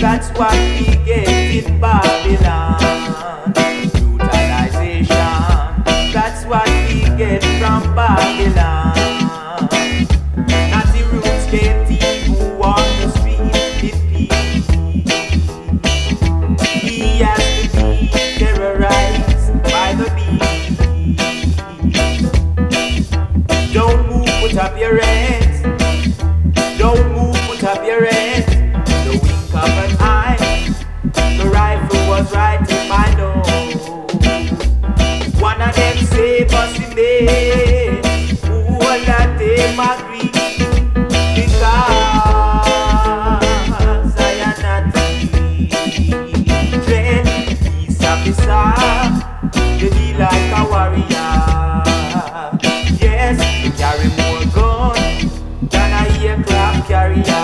That's what we get in Babylon. Brutalization. That's what we get from Babylon. Nazi roots can't even walk the street in peace. He has to be terrorized by the beast. Don't move, put up your hands. Don't move, put up your hands. The wink of an eye. The rifle was right in my nose. One of them say, Bossy May, who will that them agree? Because I am not trained peace officer. They be like a warrior. Yes, they carry more guns than a aircraft carrier.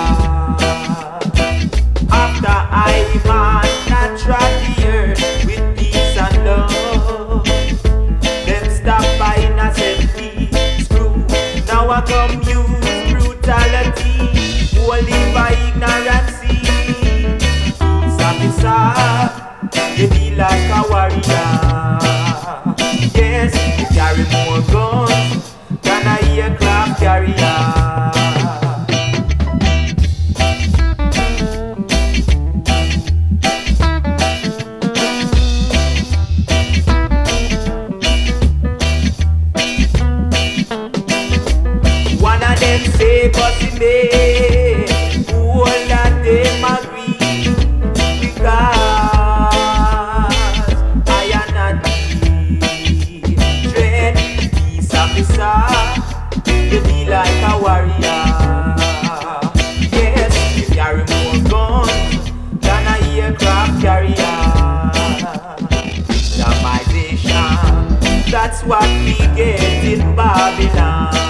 After I man not trod the earth with peace and love, them stop by innocent screw. Now I come use brutality, only by ignorance. Peace officer, they be like a warrior. Yes, they carry more guns than a aircraft carrier. Them say, Bossy May, who all that them agree? Because I am not trained peace officer. They be like a warrior. Yes, they carry more guns than a aircraft carrier. Islamization, that's what we get in Babylon.